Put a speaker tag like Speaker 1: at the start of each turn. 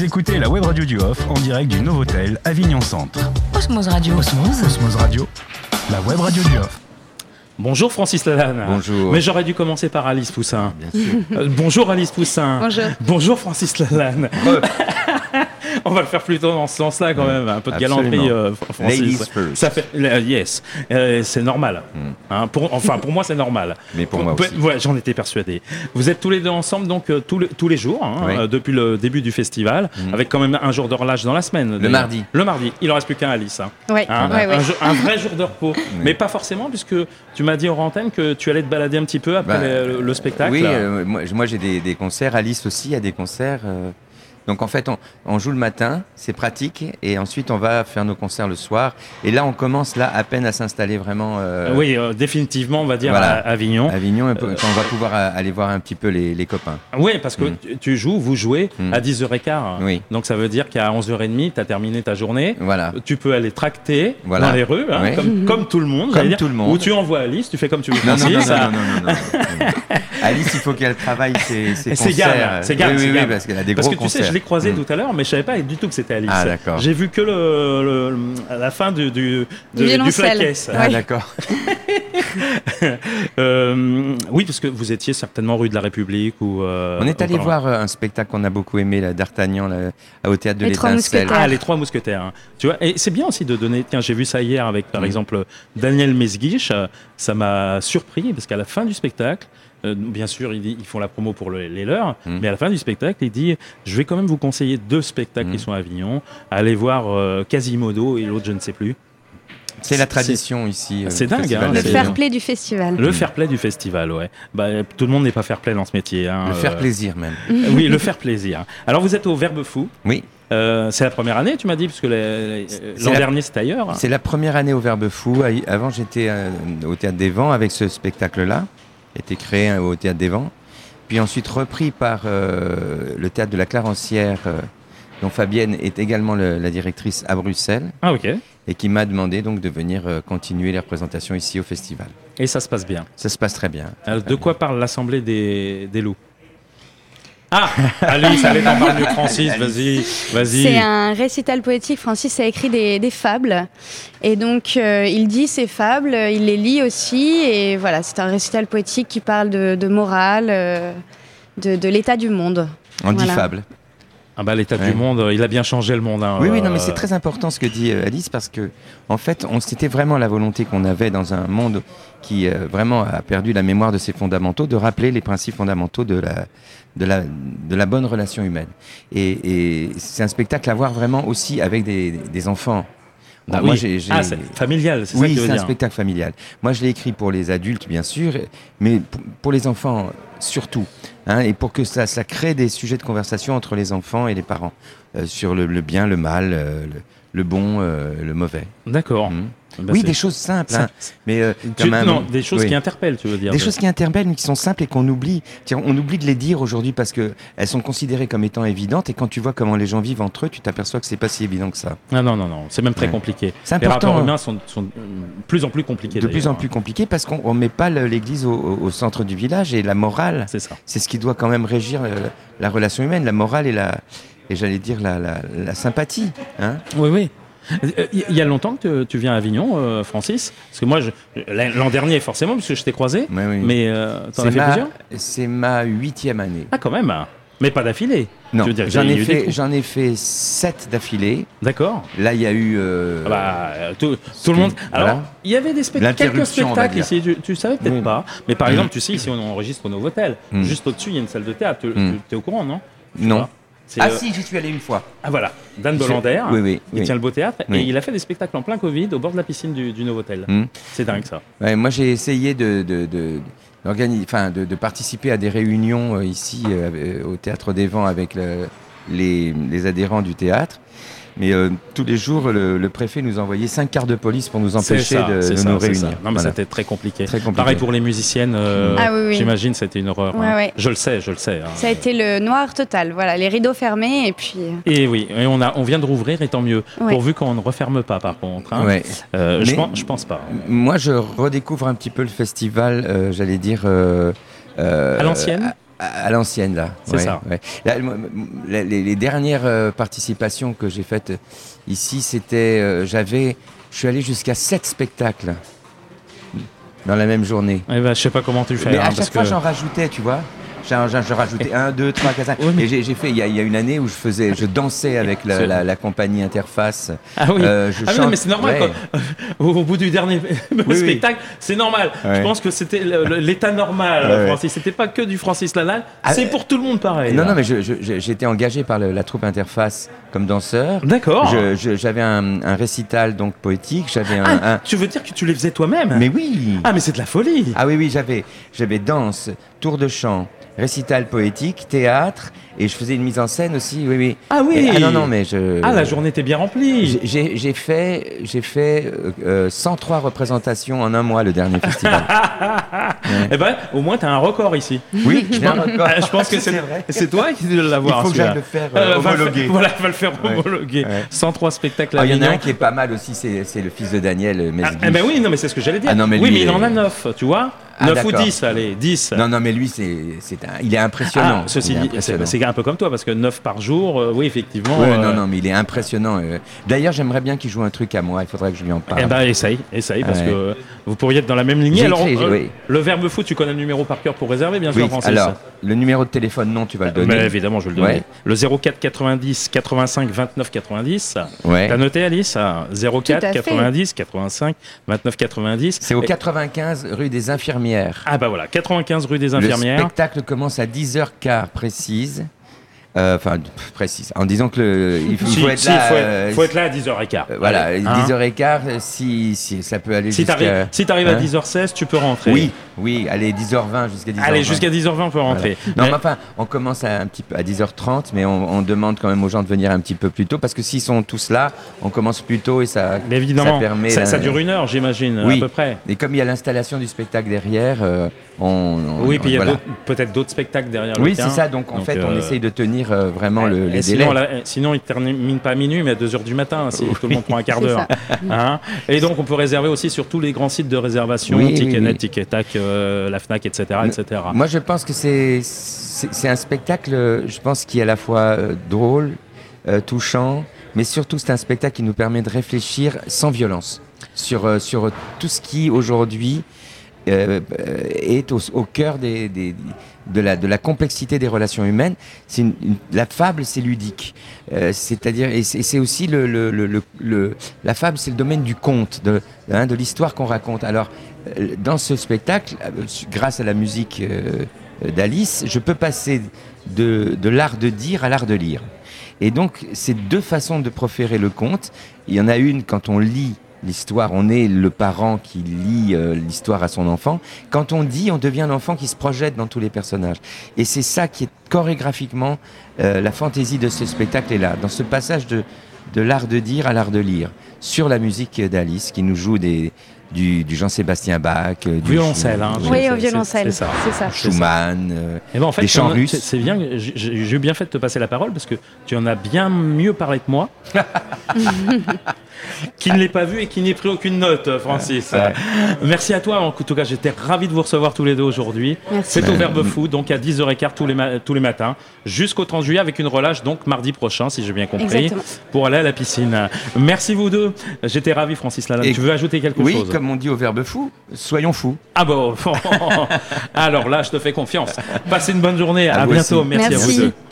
Speaker 1: Vous écoutez la web radio du Off en direct du Novotel Avignon Centre.
Speaker 2: Osmose Radio.
Speaker 1: Osmose Radio, la web radio du Off.
Speaker 3: Bonjour Francis Lalanne.
Speaker 4: Bonjour.
Speaker 3: Mais j'aurais dû commencer par Alice Poussin.
Speaker 4: Bien sûr.
Speaker 3: Bonjour Alice Poussin.
Speaker 2: Bonjour.
Speaker 3: Bonjour Francis Lalanne. On va le faire plutôt dans ce sens-là quand même, un peu de galanterie, Francis.
Speaker 4: Ladies first.
Speaker 3: Ça fait, yes, c'est normal. Hein, pour moi, c'est normal.
Speaker 4: Mais pour moi aussi.
Speaker 3: Ouais, j'en étais persuadé. Vous êtes tous les deux ensemble donc tous les jours, hein,
Speaker 4: Oui.
Speaker 3: depuis le début du festival, avec quand même un jour de relâche dans la semaine.
Speaker 4: Le
Speaker 3: d'ailleurs.
Speaker 4: mardi.
Speaker 3: Le mardi. Il en reste plus qu'un, Alice. Hein.
Speaker 2: Ouais,
Speaker 3: Hein,
Speaker 2: ouais, ouais.
Speaker 3: un vrai jour de repos. Mais pas forcément, puisque tu m'as dit hors antenne que tu allais te balader un petit peu après le spectacle.
Speaker 4: Oui, moi j'ai des concerts. Alice aussi a des concerts. Donc en fait, on joue le matin, c'est pratique, et ensuite on va faire nos concerts le soir. Et là, on commence là à peine à s'installer vraiment.
Speaker 3: Oui, définitivement, on va dire
Speaker 4: voilà.
Speaker 3: à Avignon.
Speaker 4: Avignon, quand on va pouvoir aller voir un petit peu les copains.
Speaker 3: Oui, parce que vous jouez à 10h15.
Speaker 4: Oui.
Speaker 3: Donc ça veut dire qu'à 11h30, tu as terminé ta journée.
Speaker 4: Voilà.
Speaker 3: Tu peux aller tracter
Speaker 4: Voilà.
Speaker 3: dans les rues, hein,
Speaker 4: Oui.
Speaker 3: comme tout le monde.
Speaker 4: Comme
Speaker 3: j'allais dire,
Speaker 4: tout le monde.
Speaker 3: Ou tu envoies Alice, tu fais comme tu veux.
Speaker 4: Non,
Speaker 3: Francis, ça-
Speaker 4: non. Alice, il faut qu'elle travaille ses
Speaker 3: C'est
Speaker 4: concerts.
Speaker 3: Gab, c'est Gab, c'est
Speaker 4: Oui,
Speaker 3: Gab.
Speaker 4: parce qu'elle a des
Speaker 3: Parce
Speaker 4: gros
Speaker 3: que tu sais,
Speaker 4: concerts.
Speaker 3: je l'ai croisée tout à l'heure, mais je savais pas du tout que c'était Alice.
Speaker 4: Ah, d'accord.
Speaker 3: J'ai vu que la fin du
Speaker 2: violoncelle.
Speaker 3: flaquès.
Speaker 4: Ah, d'accord.
Speaker 3: Oui, parce que vous étiez certainement rue de la République ou.
Speaker 4: On est allé voir un spectacle qu'on a beaucoup aimé, là, d'Artagnan, là, au théâtre de
Speaker 2: Les Trois
Speaker 4: l'Étincelle.
Speaker 2: Mousquetaires.
Speaker 3: Ah, les Trois Mousquetaires. Hein. Tu vois, et c'est bien aussi de donner. Tiens, j'ai vu ça hier avec, par exemple, Daniel Mesguich. Ça m'a surpris parce qu'à la fin du spectacle, bien sûr, ils font la promo pour les leurs, mais à la fin du spectacle, il dit je vais quand même vous conseiller 2 spectacles qui sont à Avignon. Allez voir Quasimodo et l'autre, je ne sais plus.
Speaker 4: C'est la tradition ici.
Speaker 3: C'est
Speaker 4: au
Speaker 3: dingue,
Speaker 4: Festival
Speaker 3: hein,
Speaker 2: Le
Speaker 3: c'est-
Speaker 4: d'Avignon.
Speaker 2: fair play du festival.
Speaker 3: Le fair play du festival, ouais. Bah, tout le monde n'est pas fair play dans ce métier. Hein,
Speaker 4: Le faire plaisir même.
Speaker 3: Oui, le faire plaisir. Alors, vous êtes au Verbe Fou.
Speaker 4: Oui.
Speaker 3: C'est la première année, tu m'as dit, parce que l'an
Speaker 4: la-
Speaker 3: dernier, c'était ailleurs.
Speaker 4: C'est la première année au Verbe Fou. Avant, j'étais au Théâtre des Vents avec ce spectacle-là, qui a été créé au Théâtre des Vents. Puis ensuite repris par le Théâtre de la Clarencière, dont Fabienne est également la directrice à Bruxelles,
Speaker 3: Ah, ok.
Speaker 4: et qui m'a demandé donc de venir continuer les représentations ici au festival.
Speaker 3: Et ça se passe bien.
Speaker 4: Ça se passe très bien.
Speaker 3: Alors, de quoi parle l'Assemblée des loups? Ah, Alice, allez, t'en parles mieux que Francis, vas-y.
Speaker 2: C'est un récital poétique. Francis a écrit des fables. Et donc, il dit ces fables, il les lit aussi. Et voilà, c'est un récital poétique qui parle de morale, de l'état du monde.
Speaker 4: En 10
Speaker 2: Voilà.
Speaker 4: fables.
Speaker 3: Ah bah, l'état du monde, il a bien changé le monde. Hein,
Speaker 4: Oui, non, mais c'est très important ce que dit Alice, parce que, en fait, c'était vraiment la volonté qu'on avait dans un monde qui vraiment a perdu la mémoire de ses fondamentaux, de rappeler les principes fondamentaux de la bonne relation humaine. Et c'est un spectacle à voir vraiment aussi avec des enfants.
Speaker 3: Ah,
Speaker 4: Moi,
Speaker 3: oui. C'est familial, c'est ça que
Speaker 4: Oui,
Speaker 3: tu veux
Speaker 4: c'est un
Speaker 3: dire.
Speaker 4: spectacle familial. Moi, je l'ai écrit pour les adultes, bien sûr, mais pour les enfants surtout. Hein, et pour que ça crée des sujets de conversation entre les enfants et les parents sur le bien, le mal, le bon, le mauvais.
Speaker 3: D'accord.
Speaker 4: Mhm.
Speaker 3: Bah,
Speaker 4: Oui,
Speaker 3: c'est-
Speaker 4: des choses simples,
Speaker 3: ça-
Speaker 4: hein, mais quand même,
Speaker 3: Non, des choses
Speaker 4: oui.
Speaker 3: qui interpellent, tu veux dire.
Speaker 4: Des choses qui interpellent, mais qui sont simples et qu'on oublie. Tiens, on oublie de les dire aujourd'hui parce qu'elles sont considérées comme étant évidentes. Et quand tu vois comment les gens vivent entre eux, tu t'aperçois que c'est pas si évident que ça.
Speaker 3: Ah, non, c'est même très
Speaker 4: Ouais.
Speaker 3: compliqué.
Speaker 4: C'est
Speaker 3: Les
Speaker 4: important,
Speaker 3: rapports
Speaker 4: hein.
Speaker 3: humains sont de plus en plus compliqués.
Speaker 4: De plus
Speaker 3: d'ailleurs,
Speaker 4: en plus compliqué parce qu'on ne met pas l'église au centre du village, et la morale,
Speaker 3: C'est ça.
Speaker 4: c'est ce qui doit quand même régir la relation humaine, la morale et j'allais dire la sympathie. Hein.
Speaker 3: Oui. Il y a longtemps que tu viens à Avignon, Francis. Parce que moi, l'an dernier, forcément, puisque je t'ai croisé.
Speaker 4: Ouais, oui.
Speaker 3: Mais t'en as fait plusieurs?
Speaker 4: C'est ma 8e année.
Speaker 3: Ah, quand même. Mais pas d'affilée.
Speaker 4: Non,
Speaker 3: Tu veux dire,
Speaker 4: j'en
Speaker 3: il y a
Speaker 4: ai
Speaker 3: eu des trous.
Speaker 4: j'en ai fait 7 d'affilée.
Speaker 3: D'accord.
Speaker 4: Là, il y a eu.
Speaker 3: Ah bah, tout le monde.
Speaker 4: Voilà.
Speaker 3: Alors, il y avait quelques
Speaker 4: L'interruption, on va
Speaker 3: spectacles
Speaker 4: dire.
Speaker 3: ici. Tu savais peut-être
Speaker 4: Oui.
Speaker 3: pas. Mais par exemple, tu sais, ici, on enregistre au Novotel. Juste au-dessus, il y a une salle de théâtre. Tu es au courant, non?
Speaker 4: Non.
Speaker 3: C'est,
Speaker 4: Ah si, j'y suis allé une fois.
Speaker 3: Ah voilà, Dan Bolander,
Speaker 4: Oui.
Speaker 3: il tient le beau théâtre
Speaker 4: Oui.
Speaker 3: et il a fait des spectacles en plein Covid au bord de la piscine du Novotel. C'est dingue ça.
Speaker 4: Ouais, moi, j'ai essayé de participer à des réunions ici au Théâtre des Vents avec les adhérents du théâtre. Mais tous les jours, le préfet nous envoyait 5 quarts de police pour nous empêcher de nous réunir.
Speaker 3: Non, mais
Speaker 4: Voilà.
Speaker 3: c'était très compliqué.
Speaker 4: Très compliqué.
Speaker 3: Pareil pour les musiciennes,
Speaker 2: Ah oui.
Speaker 3: j'imagine c'était une horreur.
Speaker 2: Ouais,
Speaker 3: hein.
Speaker 2: ouais.
Speaker 3: Je le sais. Hein.
Speaker 2: Ça a été le noir total. Voilà, les rideaux fermés et puis.
Speaker 3: Et oui, et on vient de rouvrir et tant mieux.
Speaker 2: Ouais.
Speaker 3: Pourvu qu'on ne referme pas par contre. Hein.
Speaker 4: Ouais.
Speaker 3: Je pense pas.
Speaker 4: Moi, je redécouvre un petit peu le festival, j'allais dire...
Speaker 3: À l'ancienne
Speaker 4: À l'ancienne, là.
Speaker 3: C'est ça.
Speaker 4: Ouais. Là, les dernières participations que j'ai faites ici, c'était... je suis allé jusqu'à 7 spectacles dans la même journée.
Speaker 3: Eh ben, je sais pas comment tu fais.
Speaker 4: Mais à
Speaker 3: parce
Speaker 4: chaque fois,
Speaker 3: que...
Speaker 4: j'en rajoutais, tu vois. Je rajoutais 1, 2, 3, 4, 5.
Speaker 3: Oui, mais-
Speaker 4: Et j'ai fait, il y a une année où je dansais avec la compagnie Interface.
Speaker 3: Ah oui,
Speaker 4: Je
Speaker 3: ah oui,
Speaker 4: chante-
Speaker 3: non, mais c'est normal.
Speaker 4: ouais.
Speaker 3: Au bout du dernier
Speaker 4: oui.
Speaker 3: spectacle, c'est normal.
Speaker 4: Ouais.
Speaker 3: Je pense que c'était l'état normal,
Speaker 4: Ouais.
Speaker 3: Francis. C'était pas que du Francis Lalanne.
Speaker 4: Ah,
Speaker 3: c'est pour tout le monde pareil.
Speaker 4: Non,
Speaker 3: là.
Speaker 4: non, mais j'étais engagé par la troupe Interface comme danseur.
Speaker 3: D'accord.
Speaker 4: J'avais un récital donc poétique. J'avais
Speaker 3: Tu veux dire que tu les faisais toi-même?
Speaker 4: Mais oui.
Speaker 3: Ah, mais c'est de la folie.
Speaker 4: Ah oui, j'avais danse, tour de chant, récital poétique, théâtre, et je faisais une mise en scène aussi, oui.
Speaker 3: Ah oui.
Speaker 4: Non, mais
Speaker 3: la journée était bien remplie.
Speaker 4: J'ai fait 103 représentations en un mois, le dernier festival.
Speaker 3: Eh ben, au moins, t'as un record ici.
Speaker 4: Oui, j'ai un record.
Speaker 3: Je pense que
Speaker 4: C'est vrai.
Speaker 3: c'est toi qui dois
Speaker 4: Il
Speaker 3: l'avoir.
Speaker 4: faut que
Speaker 3: celui-là.
Speaker 4: j'aille le faire
Speaker 3: Va le
Speaker 4: homologuer.
Speaker 3: Voilà, va le faire
Speaker 4: Ouais.
Speaker 3: homologuer.
Speaker 4: Ouais.
Speaker 3: 103 spectacles à
Speaker 4: Ah, il y en a
Speaker 3: Avignon.
Speaker 4: un qui est pas mal aussi, c'est le fils de Daniel Mesguich.
Speaker 3: Eh ben oui, non, mais c'est ce que j'allais dire.
Speaker 4: Ah non, mais
Speaker 3: oui,
Speaker 4: lui,
Speaker 3: mais il en a
Speaker 4: est-
Speaker 3: 9, tu vois.
Speaker 4: Ah,
Speaker 3: 9 ou
Speaker 4: d'accord.
Speaker 3: 10, allez, 10.
Speaker 4: Non, mais lui, il est impressionnant.
Speaker 3: Ah, ceci
Speaker 4: Il est
Speaker 3: dit,
Speaker 4: impressionnant.
Speaker 3: c'est un peu comme toi, parce que 9 par jour, oui, effectivement.
Speaker 4: Ouais, non, mais il est impressionnant. D'ailleurs, j'aimerais bien qu'il joue un truc à moi. Il faudrait que je lui en parle.
Speaker 3: Eh ben, essaye, parce
Speaker 4: Ouais.
Speaker 3: que vous pourriez être dans la même lignée.
Speaker 4: J'ai
Speaker 3: Alors,
Speaker 4: écrit, oui.
Speaker 3: le Verbe Foot, tu connais le numéro par cœur pour réserver, bien sûr,
Speaker 4: Oui,
Speaker 3: Francis.
Speaker 4: alors, le numéro de téléphone, non, tu vas le donner.
Speaker 3: Mais évidemment, je vais le donner.
Speaker 4: Ouais.
Speaker 3: Le 04 90 85 29 90.
Speaker 4: Ouais.
Speaker 3: T'as noté, Alice? 04
Speaker 2: Tout à fait.
Speaker 3: 90 85 29 90.
Speaker 4: C'est au
Speaker 3: Et-
Speaker 4: 95 rue des Infirmières.
Speaker 3: Ah bah voilà, 95 rue des
Speaker 4: Le
Speaker 3: Infirmières.
Speaker 4: spectacle commence à 10h15 précise. Enfin, précise. En disant que il faut être là.
Speaker 3: Faut être là à 10h15.
Speaker 4: Voilà,
Speaker 3: Allez, hein.
Speaker 4: 10h15, si ça peut aller
Speaker 3: Si
Speaker 4: jusqu'à...
Speaker 3: t'arrives à
Speaker 4: Hein
Speaker 3: 10h16, tu peux rentrer.
Speaker 4: Oui, allez, 10h20 jusqu'à 10h20.
Speaker 3: Allez, jusqu'à 10h20, on peut rentrer.
Speaker 4: Non,
Speaker 3: Mais-
Speaker 4: mais enfin, on commence un petit peu à 10h30, mais on demande quand même aux gens de venir un petit peu plus tôt, parce que s'ils sont tous là, on commence plus tôt et ça,
Speaker 3: mais évidemment,
Speaker 4: ça permet...
Speaker 3: ça dure 1 heure, j'imagine,
Speaker 4: Oui.
Speaker 3: à peu près.
Speaker 4: Et comme il y a l'installation du spectacle derrière,
Speaker 3: Oui, puis il y a
Speaker 4: voilà.
Speaker 3: peut-être d'autres spectacles derrière le
Speaker 4: Oui,
Speaker 3: tien.
Speaker 4: c'est ça, donc en fait, on essaye de tenir vraiment les
Speaker 3: Et
Speaker 4: délais.
Speaker 3: sinon, il ne termine pas à minuit, mais à 2h du matin, si tout le monde prend un quart
Speaker 2: C'est
Speaker 3: d'heure. Hein. Et donc, on peut réserver aussi sur tous les grands sites de réservation,
Speaker 4: Oui,
Speaker 3: Ticketnet,
Speaker 4: oui.
Speaker 3: Ticketac, la Fnac, etc. etc.
Speaker 4: Moi, je pense que c'est un spectacle, je pense, qui est à la fois drôle, touchant, mais surtout, c'est un spectacle qui nous permet de réfléchir sans violence sur tout ce qui, aujourd'hui, est au cœur de la complexité des relations humaines. La fable, c'est ludique. C'est-à-dire, et c'est aussi la fable, c'est le domaine du conte, de l'histoire qu'on raconte. Alors, dans ce spectacle, grâce à la musique d'Alice, je peux passer de l'art de dire à l'art de lire. Et donc, c'est deux façons de proférer le conte. Il y en a une quand on lit l'histoire, on est le parent qui lit l'histoire à son enfant. Quand on dit, on devient l'enfant qui se projette dans tous les personnages. Et c'est ça qui est chorégraphiquement la fantaisie de ce spectacle est là, dans ce passage de l'art de dire à l'art de lire, sur la musique d'Alice qui nous joue du Jean-Sébastien Bach, du
Speaker 3: Violoncelle, hein.
Speaker 2: Oui,
Speaker 3: C'est-
Speaker 2: au violoncelle,
Speaker 3: c'est ça.
Speaker 2: c'est ça.
Speaker 4: Schumann,
Speaker 3: Et ben en fait,
Speaker 4: des chants
Speaker 3: c'est-
Speaker 4: russes.
Speaker 3: c'est bien, j'ai eu bien fait de te passer la parole parce que tu en as bien mieux parlé que moi. Qui ne l'ai pas vu et qui n'ait pris aucune note, Francis.
Speaker 4: Ouais.
Speaker 3: Merci à toi. En tout cas, j'étais ravi de vous recevoir tous les deux aujourd'hui.
Speaker 2: Merci.
Speaker 3: C'est au Verbe Fou, donc à 10h15 tous les matins, jusqu'au 30 juillet avec une relâche, donc mardi prochain, si j'ai bien compris,
Speaker 2: Exactement.
Speaker 3: pour aller à la piscine. Merci vous deux. J'étais ravi, Francis Lalanne.
Speaker 4: Et-
Speaker 3: Tu veux ajouter quelque
Speaker 4: Oui,
Speaker 3: chose?
Speaker 4: comme on dit au Verbe Fou, soyons fous.
Speaker 3: Ah bon. Alors là, je te fais confiance. Passez une bonne journée.
Speaker 4: À
Speaker 3: À
Speaker 4: vous
Speaker 3: bientôt.
Speaker 4: aussi.
Speaker 3: Merci à vous
Speaker 2: Merci.
Speaker 3: deux.